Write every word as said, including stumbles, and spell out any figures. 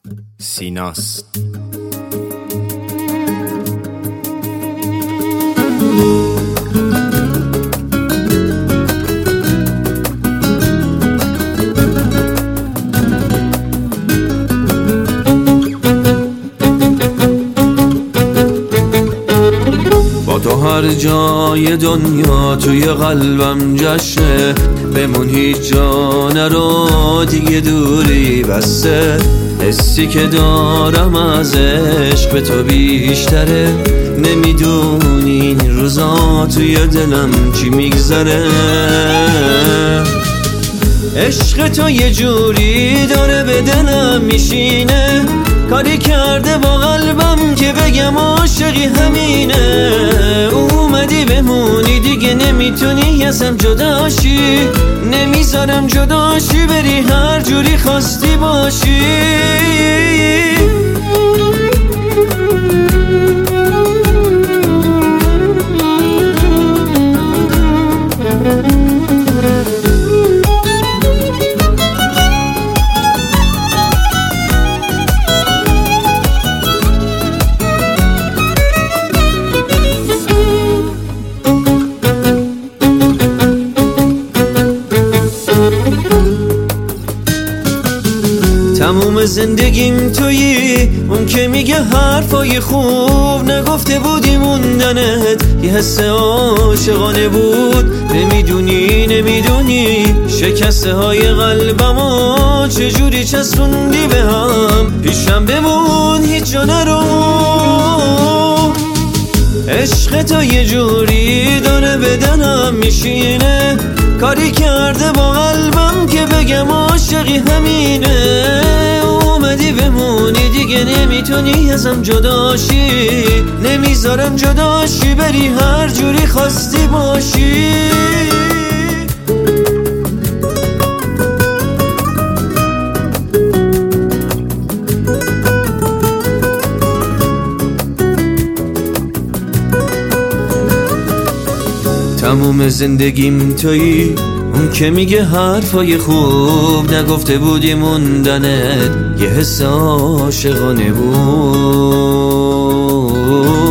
سیناست. با تو هر جای دنیا توی قلبم جشه، بمون هیچ جا نرو دیگه دوری بسته. حسی که دارم از عشق به تو بیشتره، نمیدونی این روزا توی دلم چی میگذره. عشق تو یه جوری داره به دلم میشینه، کاری کرده با قلبم که بگم عاشقی همینه. اومدی بمونی دیگه نمیتونی ازم جداشی، نمیذارم جداشی بری هر جوری خواستی باشی. تموم زندگیم تویی، اون که میگه حرفای خوب نگفته بودی موندنت یه حس عاشقانه بود. نمیدونی نمیدونی شکسته های قلبمو چجوری چسبوندی به هم. پیشم بمون هیچ جا نرو، عشق تو یه جوری داره به دلم میشینه، کاری کرده با قلبم که بگم عاشقی همینه. اومدی بمونی دیگه نمیتونی ازم جداشی، نمیذارم جداشی بری هر جوری خواستی باشی. تموم زندگیم تویی، اون که میگه حرفای خوب نگفته بودی موندنت یه حس عاشقانه بود.